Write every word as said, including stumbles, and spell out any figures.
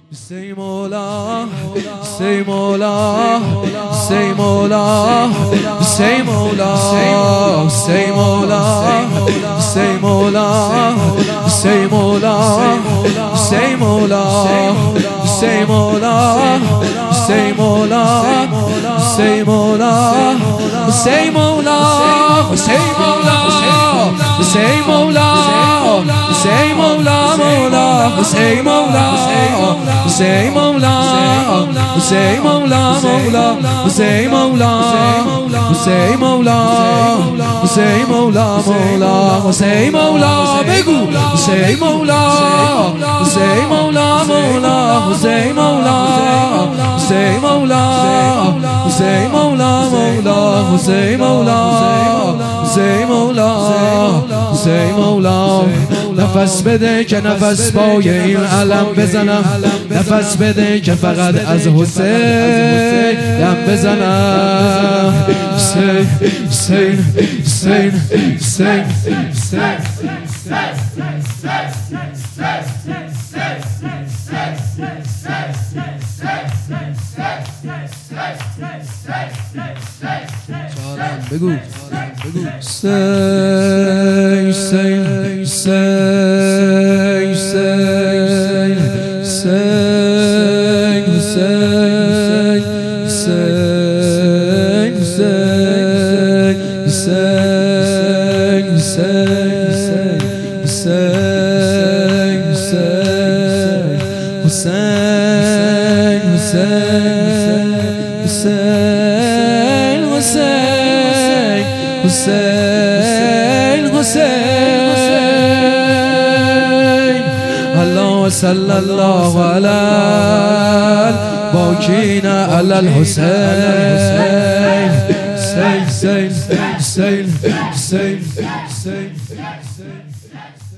Say Mola, say Mola, say Mola, say Mola, say Mola, say Mola, say Mola, say Mola, say Mola, say Mola, say Mola, say Mola, say Mola, say Mola, say Mola, Mola, say Mola, say Mola, say Mola, Mola, say Mola, say Mola, say Mola, Mola, say Mola, begu, say Mola, say Mola, Mola, say Mola, say Mola, say Mola, Mola, say Mola, say Mola, say Mola. نفس بده که نفس پای این علم بزنم، نفس بده که فقط از حسین دم بزنم. حسین حسین حسین حسین بگو بگو حسین حسین حسین حسین حسین حسین حسین حسین حسین حسین. اللهم صل الله علی الباکین علی الحسین. حسین حسین حسین حسین حسین.